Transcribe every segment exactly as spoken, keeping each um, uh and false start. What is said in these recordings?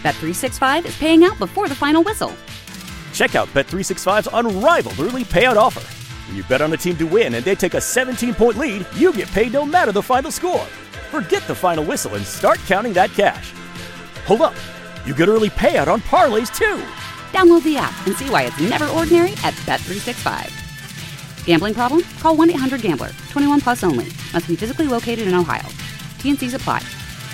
Bet three sixty-five is paying out before the final whistle. Check out Bet three sixty-five's unrivaled early payout offer. When you bet on a team to win and they take a seventeen-point lead, you get paid no matter the final score. Forget the final whistle and start counting that cash. Hold up. You get early payout on parlays, too. Download the app and see why it's never ordinary at Bet three sixty-five. Gambling problem? Call one eight hundred gambler. twenty-one plus only. Must be physically located in Ohio. T N Cs apply.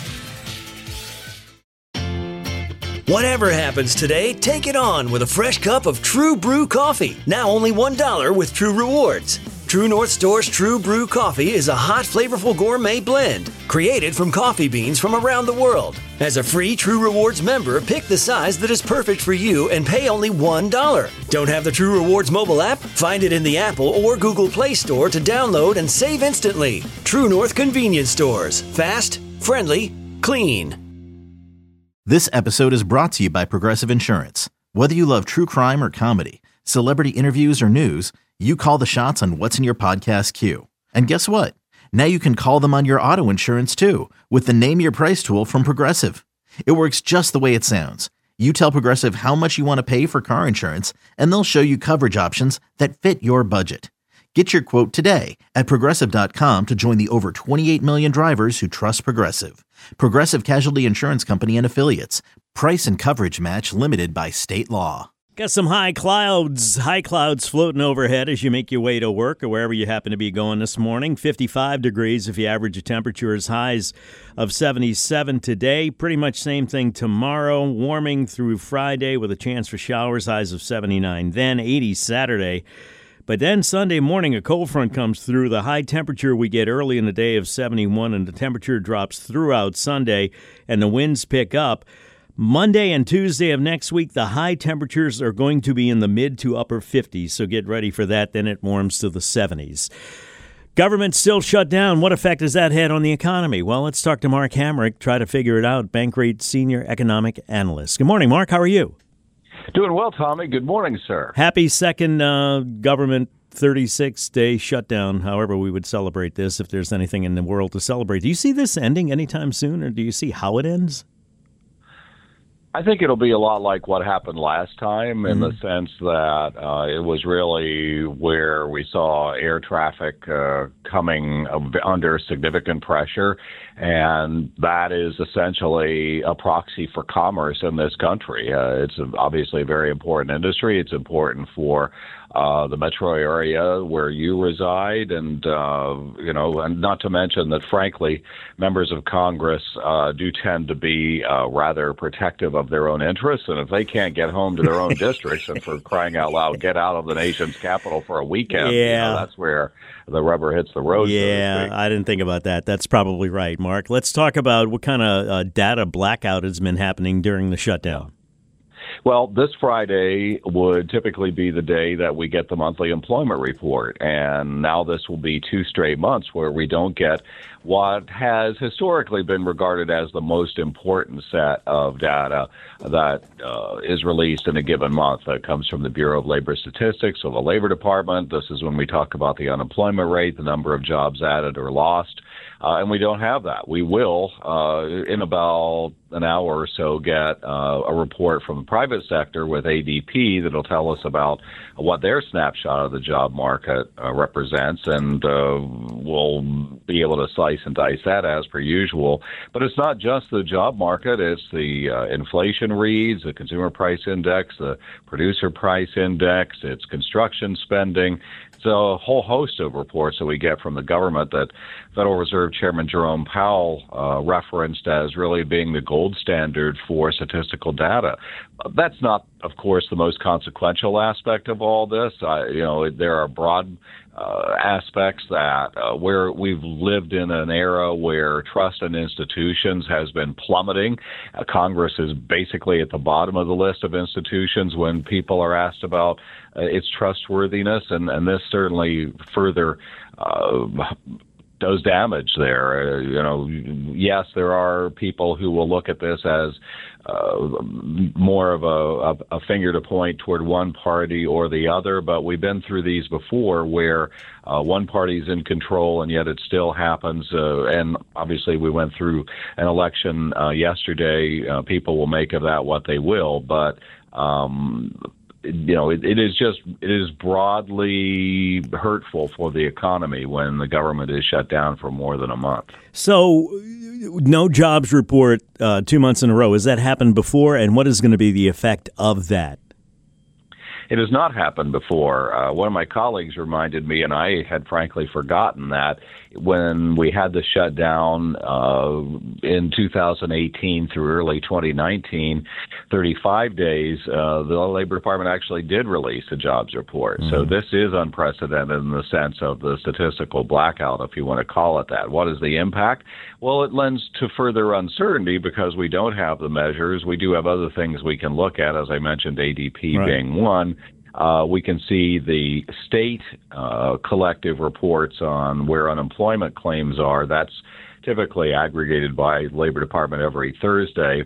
Whatever happens today, take it on with a fresh cup of True Brew coffee. Now only one dollar with True Rewards. True North Store's True Brew coffee is a hot, flavorful gourmet blend created from coffee beans from around the world. As a free True Rewards member, pick the size that is perfect for you and pay only one dollar. Don't have the True Rewards mobile app? Find it in the Apple or Google Play Store to download and save instantly. True North Convenience Stores. Fast, friendly, clean. This episode is brought to you by Progressive Insurance. Whether you love true crime or comedy, celebrity interviews or news, you call the shots on what's in your podcast queue. And guess what? Now you can call them on your auto insurance too with the Name Your Price tool from Progressive. It works just the way it sounds. You tell Progressive how much you want to pay for car insurance, and they'll show you coverage options that fit your budget. Get your quote today at Progressive dot com to join the over twenty-eight million drivers who trust Progressive. Progressive Casualty Insurance Company and Affiliates. Price and coverage match limited by state law. Got some high clouds, high clouds floating overhead as you make your way to work or wherever you happen to be going this morning. fifty-five degrees if you average a temperature as highs of seventy-seven today. Pretty much same thing tomorrow. Warming through Friday with a chance for showers, highs of seventy-nine. Then eighty Saturday. But then Sunday morning, a cold front comes through. The high temperature we get early in the day of seventy-one, and the temperature drops throughout Sunday, and the winds pick up. Monday and Tuesday of next week, the high temperatures are going to be in the mid to upper fifties, so get ready for that. Then it warms to the seventies. Government still shut down. What effect has that had on the economy? Well, let's talk to Mark Hamrick, try to figure it out. Bankrate Senior Economic Analyst. Good morning, Mark. How are you? Doing well, Tommy. Good morning, sir. Happy second uh, government thirty-six day shutdown, however we would celebrate this, if there's anything in the world to celebrate. Do you see this ending anytime soon, or do you see how it ends? I think it'll be a lot like what happened last time in mm-hmm. the sense that uh, it was really where we saw air traffic uh, coming under significant pressure, and that is essentially a proxy for commerce in this country. Uh, it's obviously a very important industry. It's important for uh, the metro area where you reside, and uh, you know, and not to mention that, frankly, members of Congress uh, do tend to be uh, rather protective of their own interests, and if they can't get home to their own districts, and for crying out loud, get out of the nation's capital for a weekend, yeah. you know, that's where the rubber hits the road. Yeah, so I didn't think about that. That's probably right, Mark. Let's talk about what kind of uh, data blackout has been happening during the shutdown. Well, this Friday would typically be the day that we get the monthly employment report, and now this will be two straight months where we don't get what has historically been regarded as the most important set of data that uh, is released in a given month. That comes from the Bureau of Labor Statistics or the Labor Department. This is when we talk about the unemployment rate, the number of jobs added or lost. Uh, and we don't have that. We will, uh, in about an hour or so, get uh, a report from the private sector with A D P that'll tell us about what their snapshot of the job market uh, represents, and uh, we'll be able to slice and dice that as per usual. But it's not just the job market. It's the uh, inflation reads, the consumer price index, the producer price index, it's construction spending. It's a whole host of reports that we get from the government that Federal Reserve Chairman Jerome Powell uh, referenced as really being the gold standard for statistical data. That's not, of course, the most consequential aspect of all this. Uh, you know, there are broad uh, aspects that uh, where we've lived in an era where trust in institutions has been plummeting. Uh, Congress is basically at the bottom of the list of institutions when people are asked about uh, its trustworthiness, and, and this certainly further uh, does damage there. Uh, you know, yes, there are people who will look at this as uh, more of a, a finger to point toward one party or the other, but we've been through these before where uh, one party's in control and yet it still happens. Uh, and obviously we went through an election uh, yesterday. Uh, people will make of that what they will, but um, you know, it, it is just, it is broadly hurtful for the economy when the government is shut down for more than a month. So, no jobs report uh, two months in a row. Has that happened before? And what is going to be the effect of that? It has not happened before. Uh, one of my colleagues reminded me, and I had frankly forgotten that when we had the shutdown uh, in two thousand eighteen through early twenty nineteen, thirty-five days, uh, the Labor Department actually did release a jobs report. Mm-hmm. So this is unprecedented in the sense of the statistical blackout, if you want to call it that. What is the impact? Well, it lends to further uncertainty because we don't have the measures. We do have other things we can look at, as I mentioned, A D P right. being one. Uh, we can see the state uh, collective reports on where unemployment claims are. That's typically aggregated by Labor Department every Thursday.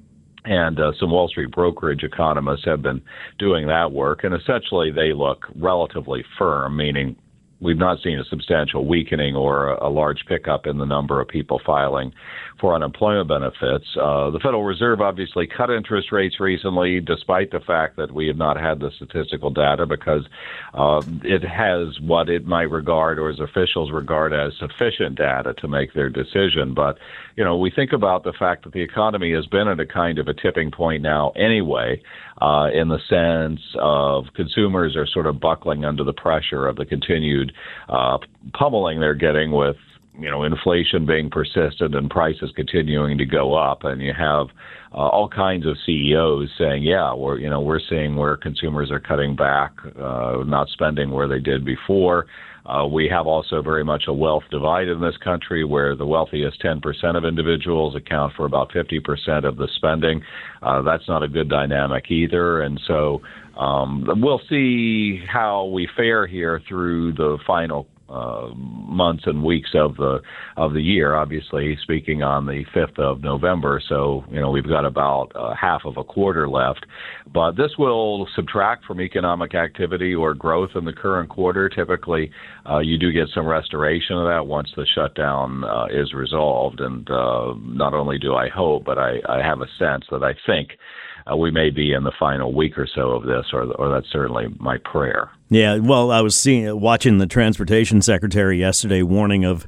And uh, some Wall Street brokerage economists have been doing that work. And essentially, they look relatively firm, meaning we've not seen a substantial weakening or a, a large pickup in the number of people filing for unemployment benefits. Uh, the Federal Reserve obviously cut interest rates recently, despite the fact that we have not had the statistical data, because uh, it has what it might regard, or as officials regard, as sufficient data to make their decision. But, you know, we think about the fact that the economy has been at a kind of a tipping point now anyway, uh, in the sense of consumers are sort of buckling under the pressure of the continued uh, pummeling they're getting with, you know, inflation being persistent and prices continuing to go up. And you have uh, all kinds of C E Os saying, yeah, we're, you know, we're seeing where consumers are cutting back, uh, not spending where they did before. Uh, we have also very much a wealth divide in this country where the wealthiest ten percent of individuals account for about fifty percent of the spending. Uh, that's not a good dynamic either. And so um, we'll see how we fare here through the final Uh, months and weeks of the of the year. Obviously, speaking on the fifth of November, so you know we've got about uh, half of a quarter left. But this will subtract from economic activity or growth in the current quarter. Typically, uh, you do get some restoration of that once the shutdown uh, is resolved. And uh, not only do I hope, but I, I have a sense that I think Uh, we may be in the final week or so of this, or or that's certainly my prayer. Yeah, well, I was seeing, watching the transportation secretary yesterday warning of,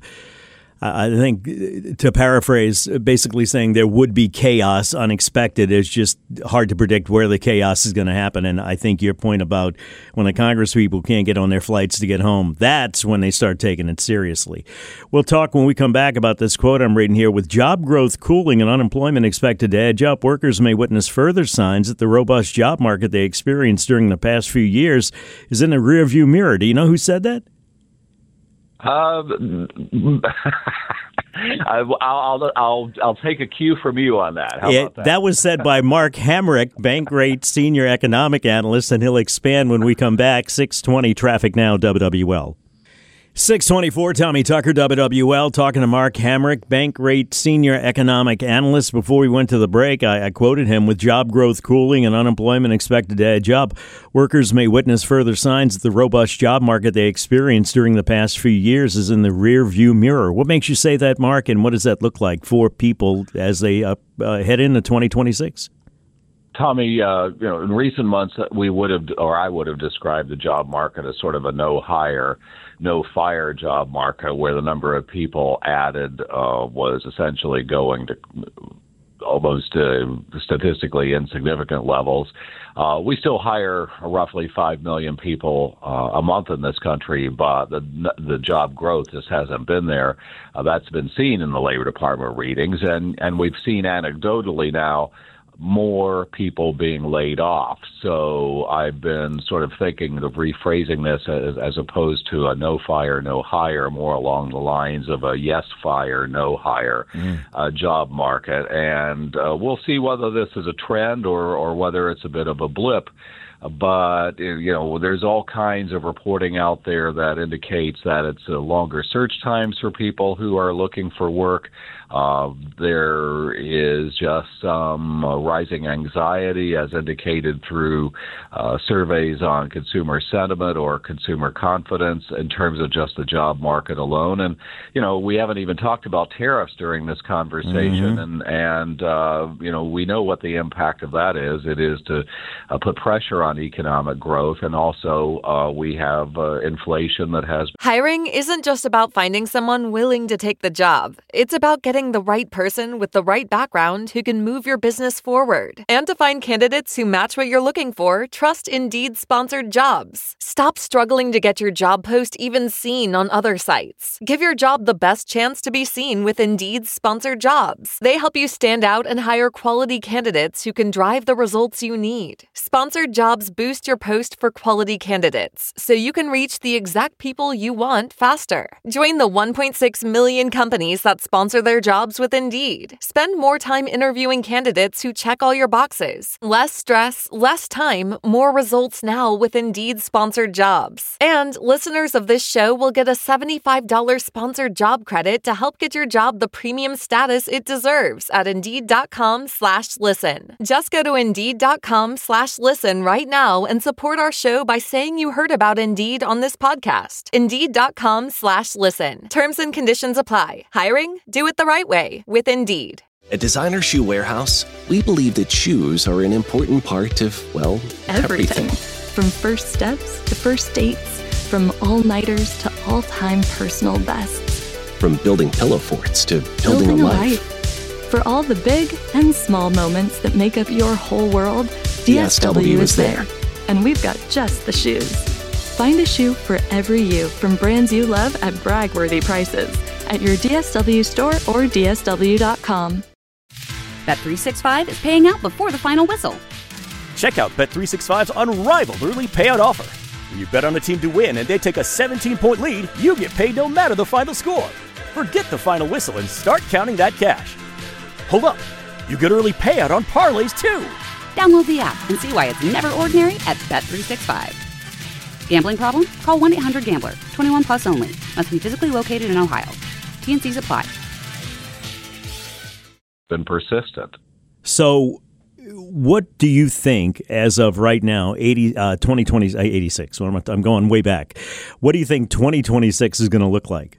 I think, to paraphrase, basically saying there would be chaos unexpected. It's just hard to predict where the chaos is going to happen. And I think your point about when the Congress people can't get on their flights to get home, that's when they start taking it seriously. We'll talk when we come back about this quote I'm reading here. With job growth cooling and unemployment expected to edge up, workers may witness further signs that the robust job market they experienced during the past few years is in the rearview mirror. Do you know who said that? Uh, I'll, I'll I'll I'll take a cue from you on that. How yeah, about that? That was said by Mark Hamrick, Bankrate senior economic analyst, and he'll expand when we come back. six twenty Traffic Now, W W L. six twenty-four, Tommy Tucker, W W L, talking to Mark Hamrick, Bankrate senior economic analyst. Before we went to the break, I, I quoted him, with job growth cooling and unemployment expected to edge up, workers may witness further signs that the robust job market they experienced during the past few years is in the rear view mirror. What makes you say that, Mark, and what does that look like for people as they uh, uh, head into twenty twenty-six? Tommy, uh, you know, in recent months, we would have, or I would have described the job market as sort of a no hire, no fire job market, where the number of people added uh, was essentially going to almost uh, statistically insignificant levels. Uh, we still hire roughly five million people uh, a month in this country, but the the job growth just hasn't been there. Uh, that's been seen in the Labor Department readings, and, and we've seen anecdotally now more people being laid off. So I've been sort of thinking of rephrasing this as, as opposed to a no fire, no hire, more along the lines of a yes fire, no hire mm. uh, job market. And uh, we'll see whether this is a trend or, or whether it's a bit of a blip. but you know, there's all kinds of reporting out there that indicates that it's uh, longer search times for people who are looking for work. Uh, there is just some uh, rising anxiety, as indicated through uh, surveys on consumer sentiment or consumer confidence in terms of just the job market alone. And, you know, we haven't even talked about tariffs during this conversation. Mm-hmm. And, and uh, you know, we know what the impact of that is. It is to uh, put pressure on economic growth. And also uh, we have uh, inflation that has. Hiring isn't just about finding someone willing to take the job. It's about getting the right person with the right background who can move your business forward. And to find candidates who match what you're looking for, trust Indeed sponsored jobs. Stop struggling to get your job post even seen on other sites. Give your job the best chance to be seen with Indeed sponsored jobs. They help you stand out and hire quality candidates who can drive the results you need. Sponsored jobs boost your post for quality candidates, so you can reach the exact people you want faster. Join the one point six million companies that sponsor their jobs with Indeed. Spend more time interviewing candidates who check all your boxes. Less stress, less time, more results now with Indeed sponsored jobs. And listeners of this show will get a seventy-five dollars sponsored job credit to help get your job the premium status it deserves at Indeed.com slash listen. Just go to Indeed.com slash listen right now and support our show by saying you heard about Indeed on this podcast. Indeed.com slash listen. Terms and conditions apply. Hiring? Do it the right way with Indeed. At Designer Shoe Warehouse, we believe that shoes are an important part of, well, everything. everything. From first steps to first dates, from all-nighters to all-time personal bests. From building pillow forts to building, building a, a life. life. For all the big and small moments that make up your whole world, D S W is there. And we've got just the shoes. Find a shoe for every you from brands you love at brag-worthy prices at your D S W store or D S W dot com. Bet three sixty-five is paying out before the final whistle. Check out Bet three sixty-five's unrivaled early payout offer. When you bet on a team to win and they take a seventeen-point lead, you get paid no matter the final score. Forget the final whistle and start counting that cash. Hold up. You get early payout on parlays, too. Download the app and see why it's never ordinary at Bet three sixty-five. Gambling problem? Call one eight hundred gambler. twenty-one plus only. Must be physically located in Ohio. T N Cs apply. Been persistent. So what do you think as of right now, eighty, uh, twenty twenty, eighty-six, what am I, I'm going way back. What do you think twenty twenty-six is going to look like?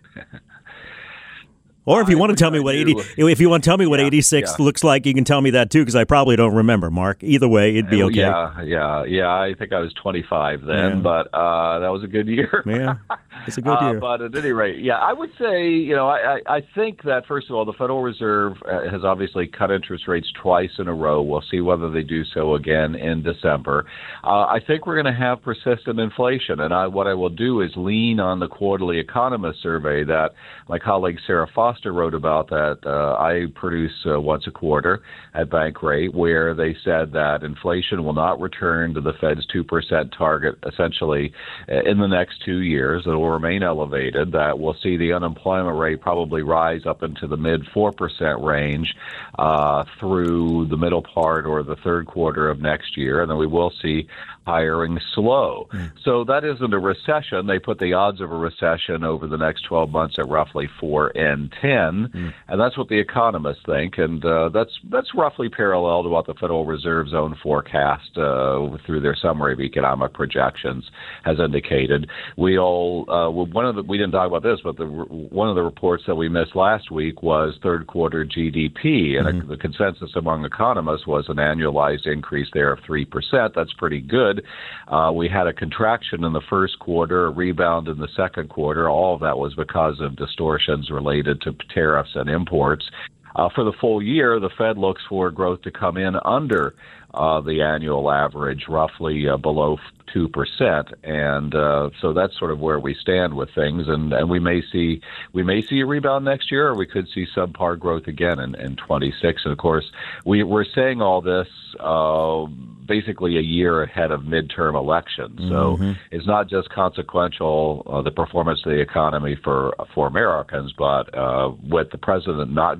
Or if you I want to tell me what eighty, if you want to tell me what yeah, eighty-six yeah. looks like, you can tell me that too, because I probably don't remember, Mark. Either way, it'd be okay. Yeah, yeah, yeah. I think I was twenty-five then, yeah. but uh, that was a good year. Yeah, it's a good year. Uh, but at any rate, yeah, I would say, you know, I, I, I think that first of all, the Federal Reserve has obviously cut interest rates twice in a row. We'll see whether they do so again in December. Uh, I think we're going to have persistent inflation, and I, what I will do is lean on the Quarterly Economist survey that my colleague Sarah Foster wrote about that uh, I produce uh, once a quarter at Bankrate, where they said that inflation will not return to the Fed's two percent target essentially uh, in the next two years. It will remain elevated, that we'll see the unemployment rate probably rise up into the mid four percent range uh, through the middle part or the third quarter of next year, and then we will see hiring slow. Mm. So that isn't a recession. They put the odds of a recession over the next twelve months at roughly four in ten, mm. and that's what the economists think, and uh, that's that's roughly parallel to what the Federal Reserve's own forecast uh, through their summary of economic projections has indicated. We all uh, one of the we didn't talk about this, but the one of the reports that we missed last week was third quarter G D P, and mm-hmm. a, the consensus among economists was an annualized increase there of three percent. That's pretty good. Uh, we had a contraction in the first quarter, a rebound in the second quarter. All of that was because of distortions related to tariffs and imports. Uh, for the full year, the Fed looks for growth to come in under uh, the annual average, roughly uh, below two percent, and uh, so that's sort of where we stand with things. And, and we may see we may see a rebound next year, or we could see subpar growth again in, in twenty-six. And of course, we, we're saying all this uh, basically a year ahead of midterm elections. So mm-hmm. it's not just consequential uh, the performance of the economy for for Americans, but uh, with the president not getting high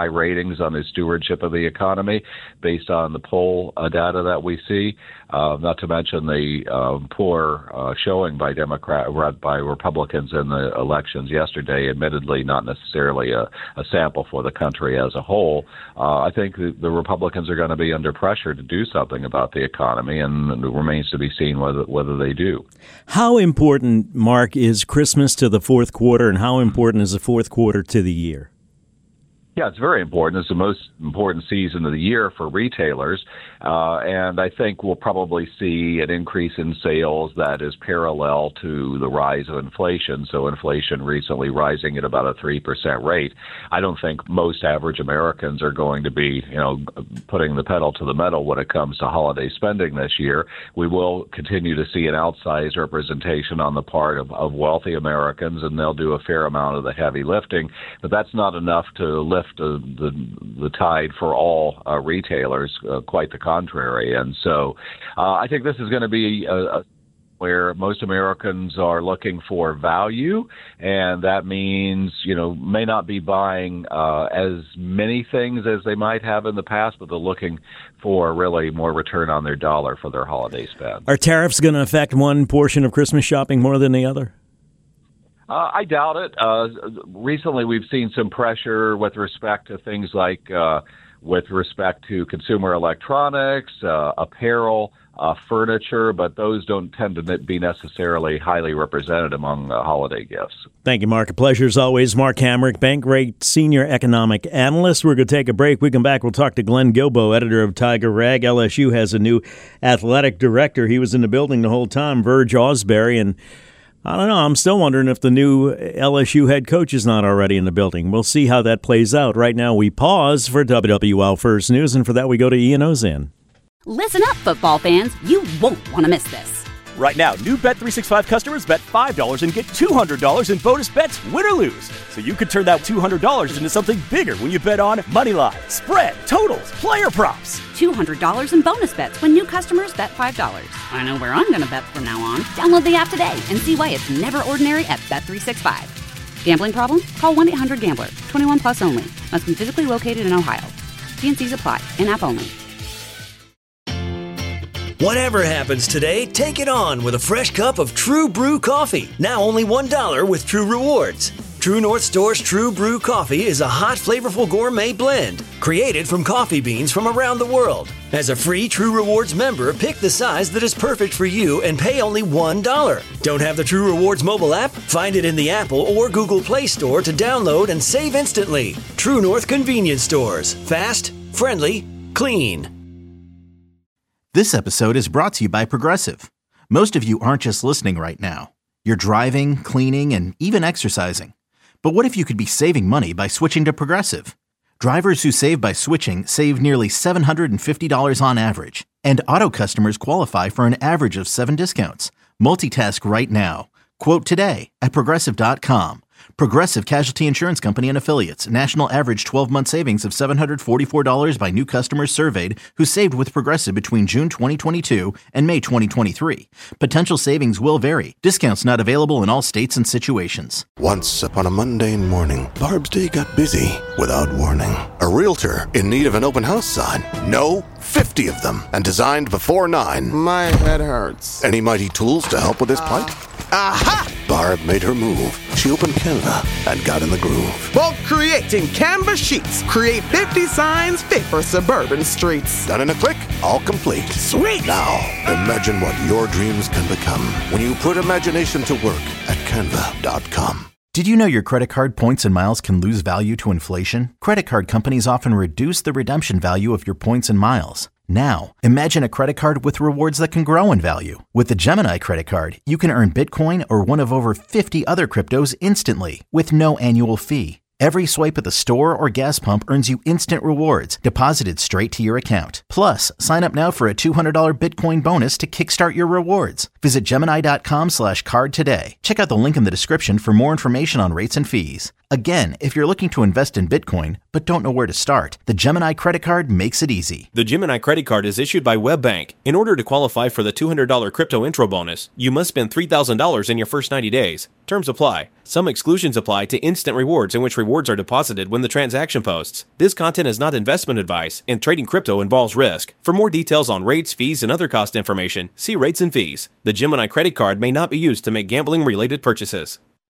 high ratings on his stewardship of the economy based on the poll uh, data that we see, uh, not to mention the uh, poor uh, showing by Democrat, by Republicans in the elections yesterday, admittedly not necessarily a, a sample for the country as a whole. Uh, I think the, the Republicans are going to be under pressure to do something about the economy, and it remains to be seen whether whether they do. How important, Mark, is Christmas to the fourth quarter, and how important is the fourth quarter to the year? Yeah, it's very important. It's the most important season of the year for retailers, uh, and I think we'll probably see an increase in sales that is parallel to the rise of inflation. So inflation recently rising at about a three percent rate. I don't think most average Americans are going to be, you know, putting the pedal to the metal when it comes to holiday spending this year. We will continue to see an outsized representation on the part of, of wealthy Americans, and they'll do a fair amount of the heavy lifting, but that's not enough to lift The, the the tide for all uh, retailers, uh, quite the contrary. And so uh, I think this is going to be a, a where most Americans are looking for value, and that means, you know, may not be buying uh, as many things as they might have in the past, but they're looking for really more return on their dollar for their holiday spend. Are tariffs going to affect one portion of Christmas shopping more than the other? Uh, I doubt it. Uh, recently, we've seen some pressure with respect to things like uh, with respect to consumer electronics, uh, apparel, uh, furniture, but those don't tend to be necessarily highly represented among uh, holiday gifts. Thank you, Mark. A pleasure as always. Mark Hamrick, Bankrate Senior Economic Analyst. We're going to take a break. We come back. We'll talk to Glenn Guilbeau, editor of Tiger Rag. L S U has a new athletic director. He was in the building the whole time, Verge Ausberry, and I don't know. I'm still wondering if the new L S U head coach is not already in the building. We'll see how that plays out. Right now, we pause for W W L First News, and for that, we go to Ian Ozan. Listen up, football fans. You won't want to miss this. Right now, new Bet three sixty-five customers bet five dollars and get two hundred dollars in bonus bets, win or lose. So you could turn that two hundred dollars into something bigger when you bet on money line, spread, totals, player props. two hundred dollars in bonus bets when new customers bet five dollars. I know where I'm going to bet from now on. Download the app today and see why it's never ordinary at Bet three sixty-five. Gambling problem? Call one eight hundred gambler. twenty-one plus only. Must be physically located in Ohio. T N Cs apply. In-app only. Whatever happens today, take it on with a fresh cup of True Brew coffee. Now only one dollar with True Rewards. True North Store's True Brew coffee is a hot, flavorful gourmet blend created from coffee beans from around the world. As a free True Rewards member, pick the size that is perfect for you and pay only one dollar. Don't have the True Rewards mobile app? Find it in the Apple or Google Play Store to download and save instantly. True North Convenience Stores. Fast, friendly, clean. This episode is brought to you by Progressive. Most of you aren't just listening right now. You're driving, cleaning, and even exercising. But what if you could be saving money by switching to Progressive? Drivers who save by switching save nearly seven hundred fifty dollars on average. And auto customers qualify for an average of seven discounts. Multitask right now. Quote today at Progressive dot com. Progressive Casualty Insurance Company and Affiliates. National average twelve-month savings of seven hundred forty-four dollars by new customers surveyed who saved with Progressive between June twenty twenty-two and May twenty twenty-three. Potential savings will vary. Discounts not available in all states and situations. Once upon a mundane morning, Barb's day got busy without warning. A realtor in need of an open house sign. No, fifty of them, and designed before nine. My head hurts. Any mighty tools to help with this plight? Aha! Barb made her move. She opened Canva and got in the groove. Bulk creating Canva sheets. Create fifty signs fit for suburban streets. Done in a click, all complete. Sweet! Now, imagine what your dreams can become when you put imagination to work at Canva dot com. Did you know your credit card points and miles can lose value to inflation? Credit card companies often reduce the redemption value of your points and miles. Now, imagine a credit card with rewards that can grow in value. With the Gemini credit card, you can earn Bitcoin or one of over fifty other cryptos instantly with no annual fee. Every swipe at the store or gas pump earns you instant rewards deposited straight to your account. Plus, sign up now for a two hundred dollars Bitcoin bonus to kickstart your rewards. Visit Gemini dot com slash card today. Check out the link in the description for more information on rates and fees. Again, if you're looking to invest in Bitcoin but don't know where to start, the Gemini Credit Card makes it easy. The Gemini Credit Card is issued by WebBank. In order to qualify for the two hundred dollars crypto intro bonus, you must spend three thousand dollars in your first ninety days. Terms apply. Some exclusions apply to instant rewards, in which rewards are deposited when the transaction posts. This content is not investment advice, and trading crypto involves risk. For more details on rates, fees, and other cost information, see rates and fees. The Gemini Credit Card may not be used to make gambling-related purchases.